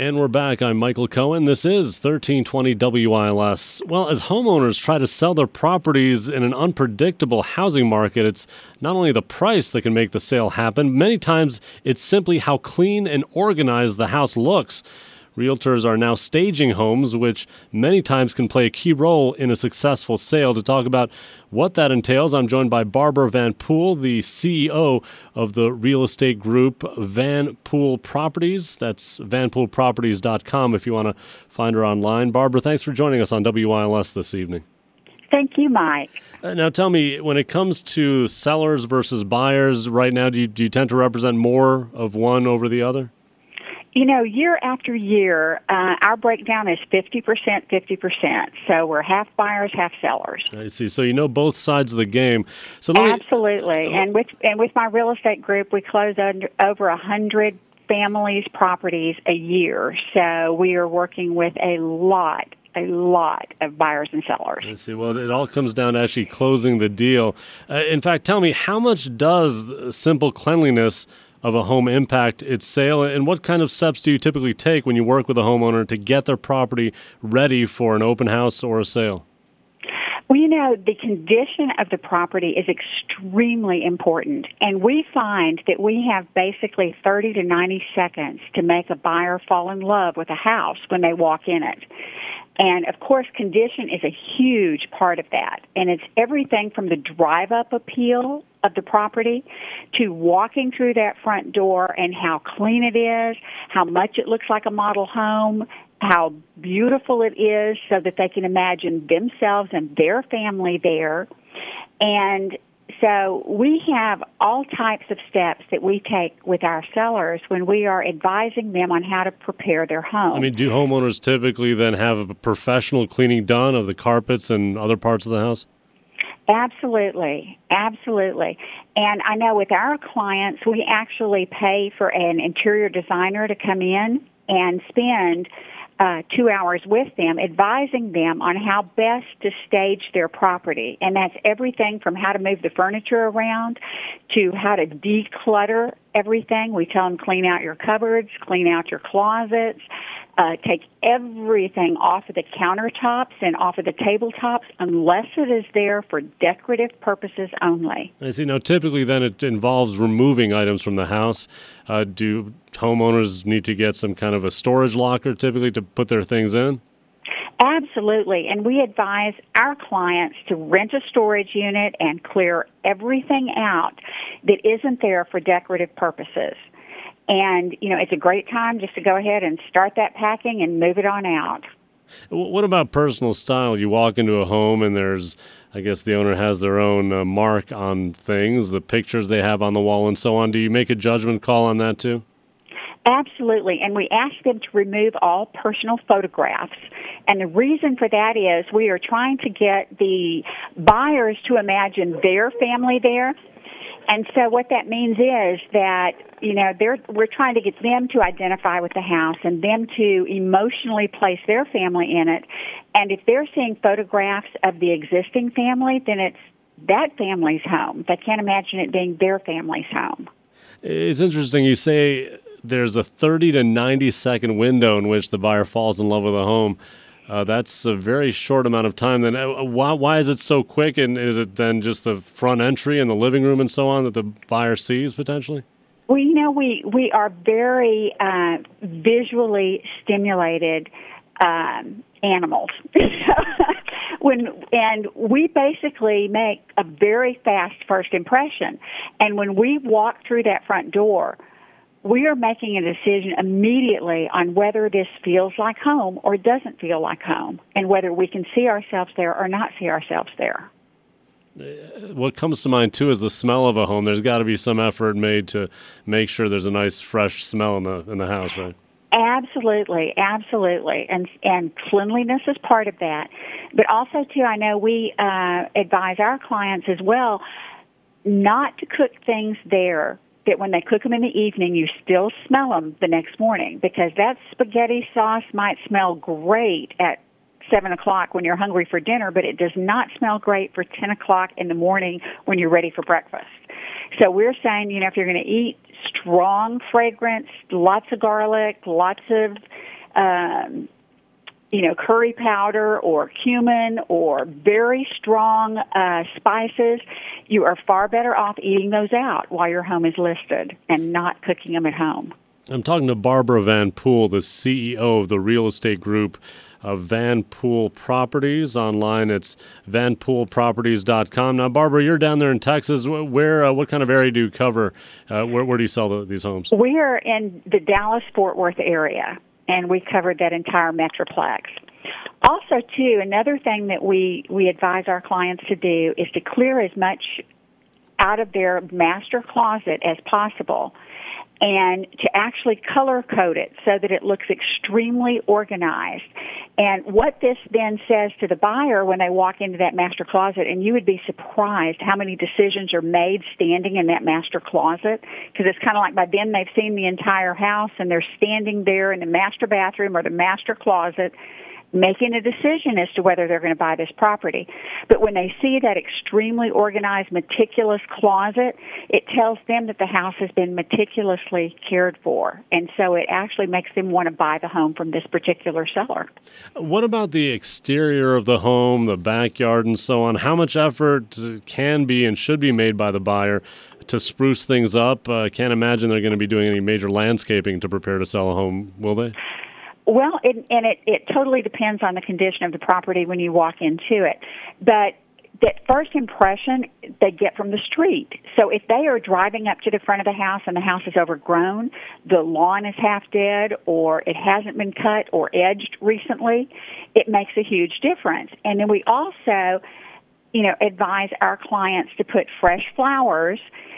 And we're back. I'm Michael Cohen. This is 1320 WILS. Well, as homeowners try to sell their properties in an unpredictable housing market, it's not only the price that can make the sale happen, many times it's simply how clean and organized the house looks. Realtors are now staging homes, which many times can play a key role in a successful sale. To talk about what that entails, I'm joined by Barbara Van Poel, the CEO of the real estate group Van Poel Properties. That's vanpoelproperties.com if you want to find her online. Barbara, thanks for joining us on WILS this evening. Thank you, Mike. Now tell me, when it comes to sellers versus buyers right now, do you tend to represent more of one over the other? You know, year after year, our breakdown is 50%, 50%. So we're half buyers, half sellers. I see. So you know both sides of the game. So Absolutely. And with my real estate group, we close over 100 families' properties a year. So we are working with a lot of buyers and sellers. I see. Well, it all comes down to actually closing the deal. In fact, tell me, how much does simple cleanliness of a home impact its sale, and what kind of steps do you typically take when you work with a homeowner to get their property ready for an open house or a sale? Well, you know, the condition of the property is extremely important, and we find that we have basically 30 to 90 seconds to make a buyer fall in love with a house when they walk in it. And, of course, condition is a huge part of that. And it's everything from the drive-up appeal of the property to walking through that front door and how clean it is, how much it looks like a model home, how beautiful it is so that they can imagine themselves and their family there. And so we have all types of steps that we take with our sellers when we are advising them on how to prepare their home. I mean, do homeowners typically then have a professional cleaning done of the carpets and other parts of the house? Absolutely. And I know with our clients, we actually pay for an interior designer to come in and spend 2 hours with them, advising them on how best to stage their property. And that's everything from how to move the furniture around to how to declutter everything. We tell them clean out your cupboards, clean out your closets, take everything off of the countertops and off of the tabletops unless it is there for decorative purposes only. I see. Now, typically then it involves removing items from the house. Do homeowners need to get some kind of a storage locker typically to put their things in? Absolutely. And we advise our clients to rent a storage unit and clear everything out that isn't there for decorative purposes. And, you know, it's a great time just to go ahead and start that packing and move it on out. What about personal style? You walk into a home and there's, I guess the owner has their own mark on things, the pictures they have on the wall and so on. Do you make a judgment call on that too? Absolutely, and we ask them to remove all personal photographs. And the reason for that is we are trying to get the buyers to imagine their family there. And so what that means is that, you know, we're trying to get them to identify with the house and them to emotionally place their family in it. And if they're seeing photographs of the existing family, then it's that family's home. They can't imagine it being their family's home. It's interesting. You say there's a 30 to 90 second window in which the buyer falls in love with a home. That's a very short amount of time. Then why is it so quick? And is it then just the front entry and the living room and so on that the buyer sees potentially? Well, you know, we are very visually stimulated animals. And we basically make a very fast first impression. And when we walk through that front door, we are making a decision immediately on whether this feels like home or doesn't feel like home, and whether we can see ourselves there or not see ourselves there. What comes to mind, too, is the smell of a home. There's got to be some effort made to make sure there's a nice, fresh smell in the house, right? Absolutely. And cleanliness is part of that. But also, too, I know we advise our clients as well not to cook things there that when they cook them in the evening, you still smell them the next morning, because that spaghetti sauce might smell great at 7 o'clock when you're hungry for dinner, but it does not smell great for 10 o'clock in the morning when you're ready for breakfast. So we're saying, you know, if you're going to eat strong fragrance, lots of garlic, lots of curry powder or cumin or very strong spices, you are far better off eating those out while your home is listed and not cooking them at home. I'm talking to Barbara Van Poel, the CEO of the real estate group of Van Poel Properties. Online, it's vanpoelproperties.com. Now, Barbara, you're down there in Texas. Where? What kind of area do you cover? Where do you sell these homes? We are in the Dallas-Fort Worth area, and we covered that entire metroplex. Also, too, another thing that we advise our clients to do is to clear as much out of their master closet as possible and to actually color code it so that it looks extremely organized. And what this then says to the buyer when they walk into that master closet, and you would be surprised how many decisions are made standing in that master closet, because it's kind of like by then they've seen the entire house and they're standing there in the master bathroom or the master closet making a decision as to whether they're going to buy this property. But when they see that extremely organized, meticulous closet, it tells them that the house has been meticulously cared for. And so it actually makes them want to buy the home from this particular seller. What about the exterior of the home, the backyard, and so on? How much effort can be and should be made by the buyer to spruce things up? I can't imagine they're going to be doing any major landscaping to prepare to sell a home, will they? Well, it totally depends on the condition of the property when you walk into it. But that first impression they get from the street. So if they are driving up to the front of the house and the house is overgrown, the lawn is half dead, or it hasn't been cut or edged recently, it makes a huge difference. And then we also, advise our clients to put fresh flowers,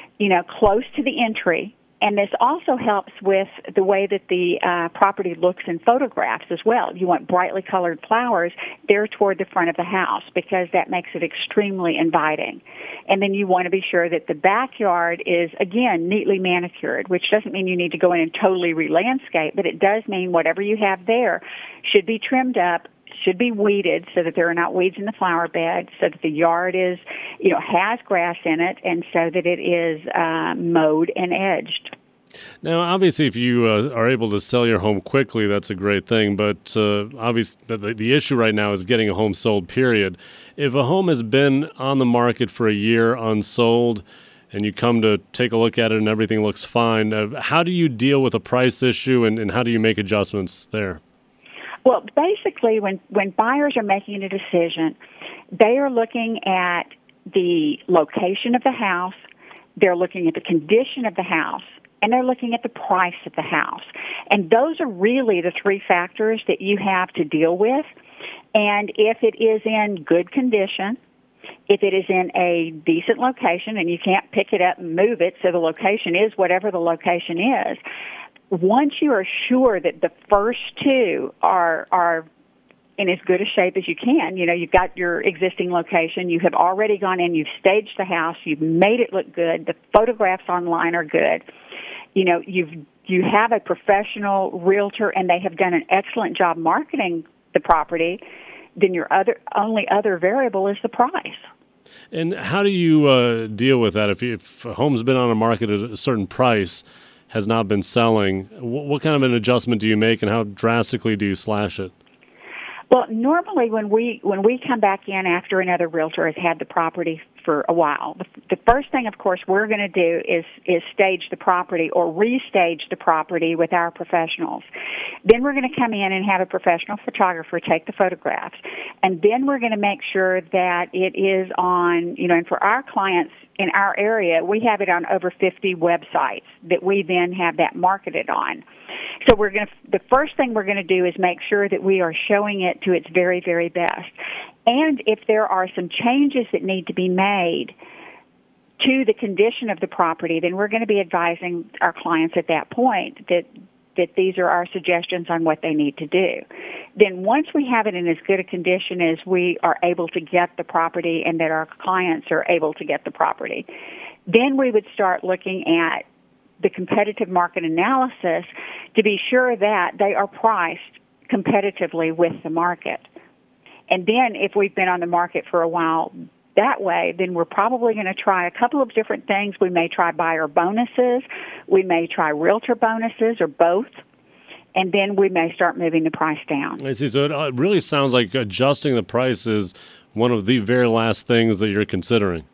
close to the entry. And this also helps with the way that the property looks in photographs as well. You want brightly colored flowers there toward the front of the house because that makes it extremely inviting. And then you want to be sure that the backyard is, again, neatly manicured, which doesn't mean you need to go in and totally re-landscape, but it does mean whatever you have there should be trimmed up, should be weeded so that there are not weeds in the flower bed, so that the yard is, has grass in it, and so that it is mowed and edged. Now, obviously, if you are able to sell your home quickly, that's a great thing. But obviously, the issue right now is getting a home sold, period. If a home has been on the market for a year unsold, and you come to take a look at it and everything looks fine, how do you deal with a price issue, and how do you make adjustments there? Well, basically, when buyers are making a decision, they are looking at the location of the house, they're looking at the condition of the house, and they're looking at the price of the house. And those are really the three factors that you have to deal with. And if it is in good condition, if it is in a decent location, and you can't pick it up and move it, so the location is whatever the location is, once you are sure that the first two are in as good a shape as you can, you've got your existing location, you have already gone in, you've staged the house, you've made it look good, the photographs online are good, you have a professional realtor and they have done an excellent job marketing the property, then your only other variable is the price. And how do you deal with that? If a home's been on the market at a certain price, has not been selling, what kind of an adjustment do you make, and how drastically do you slash it? Well, normally when we come back in after another realtor has had the property for a while, the first thing, of course, we're going to do is stage the property or restage the property with our professionals. Then we're going to come in and have a professional photographer take the photographs. And then we're going to make sure that it is on, and for our clients in our area, we have it on over 50 websites that we then have that marketed on. So the first thing we're going to do is make sure that we are showing it to its very, very best. And if there are some changes that need to be made to the condition of the property, then we're going to be advising our clients at that point that these are our suggestions on what they need to do. Then once we have it in as good a condition as we are able to get the property and that our clients are able to get the property, then we would start looking at the competitive market analysis to be sure that they are priced competitively with the market. And then if we've been on the market for a while that way, then we're probably going to try a couple of different things. We may try buyer bonuses. We may try realtor bonuses or both. and then we may start moving the price down. I see. So it really sounds like adjusting the price is one of the very last things that you're considering.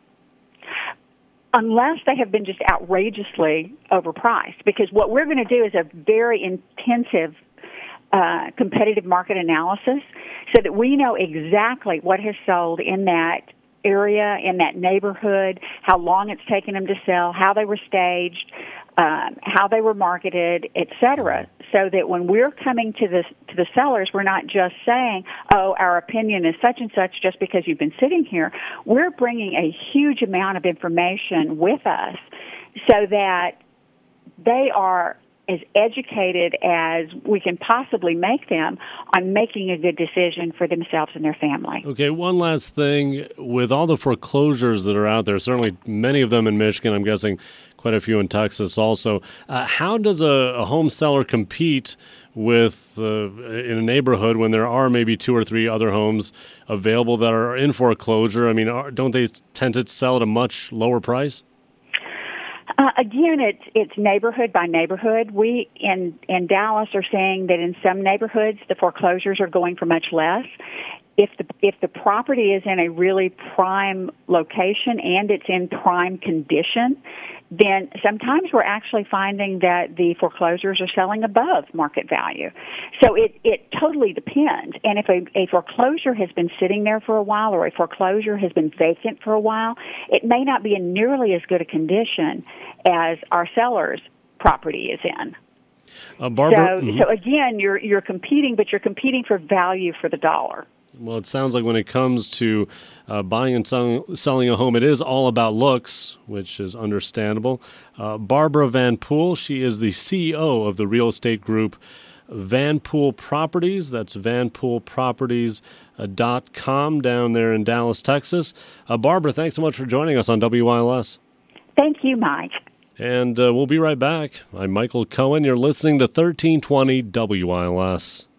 Unless they have been just outrageously overpriced, because what we're going to do is a very intensive competitive market analysis so that we know exactly what has sold in that area, in that neighborhood, how long it's taken them to sell, how they were staged, how they were marketed, etc., so that when we're coming to the sellers, we're not just saying, oh, our opinion is such and such just because you've been sitting here. We're bringing a huge amount of information with us so that they are as educated as we can possibly make them on making a good decision for themselves and their family. Okay, one last thing. With all the foreclosures that are out there, certainly many of them in Michigan, I'm guessing quite a few in Texas also, how does a home seller compete with in a neighborhood when there are maybe 2 or 3 other homes available that are in foreclosure? I mean, don't they tend to sell at a much lower price? Again, it's neighborhood by neighborhood. We in Dallas are saying that in some neighborhoods the foreclosures are going for much less. If the property is in a really prime location and it's in prime condition, then sometimes we're actually finding that the foreclosures are selling above market value. So it totally depends. And if a foreclosure has been sitting there for a while or a foreclosure has been vacant for a while, it may not be in nearly as good a condition as our seller's property is in. Barbara, So again, you're competing, but you're competing for value for the dollar. Well, it sounds like when it comes to buying and selling a home, it is all about looks, which is understandable. Barbara Van Poel, she is the CEO of the real estate group Van Poel Properties. That's vanpoolproperties.com down there in Dallas, Texas. Barbara, thanks so much for joining us on WILS. Thank you, Mike. And we'll be right back. I'm Michael Cohen. You're listening to 1320 WILS.